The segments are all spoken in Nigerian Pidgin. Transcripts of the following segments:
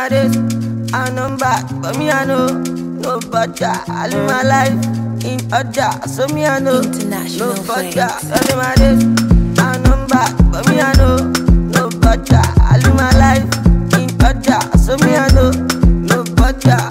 my days, and I'm back, but me I know, no butter. I live my life in order, so me I know, International no butter. flames. I live my days, and I'm back, but me I know, no butter. I live my life in order, so me I know, no butter.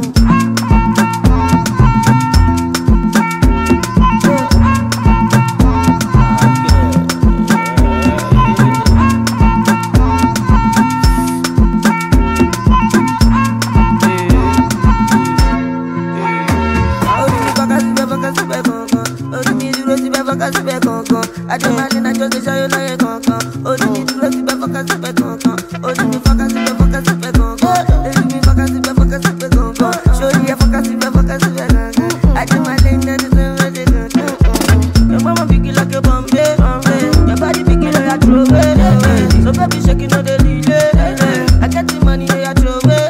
I don't mind I just show you like a concon. Oh, you need to rest the focus of a concon. Oh, you need focus the focus of a concon. You need focus the focus of a concon. Show you focus the focus of a concon. I don't mind that it's a your mama big like a Bombay. Your body big like a throwaway. So baby shaking on the delay. I get the money they are throwaway.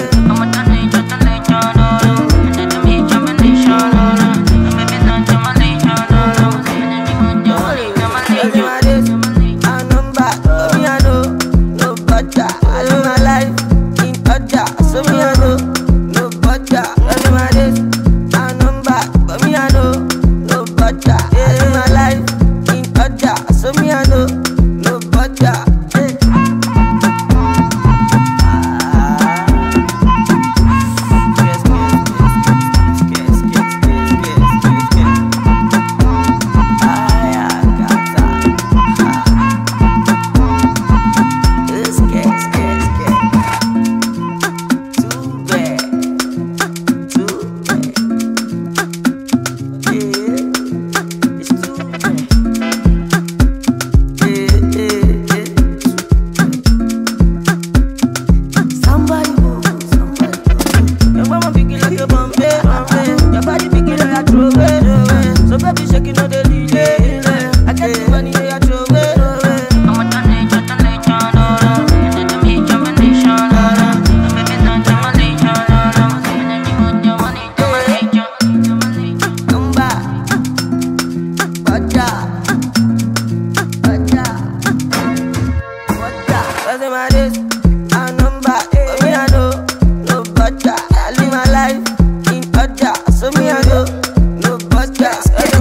So me I know, no butter. Every my days, and I'm back, but me I know, no butter. I live my life in order. So me I know, no butter. My days, and I'm back, but me I know, no butter. I live my life in order, so me I know, no butter.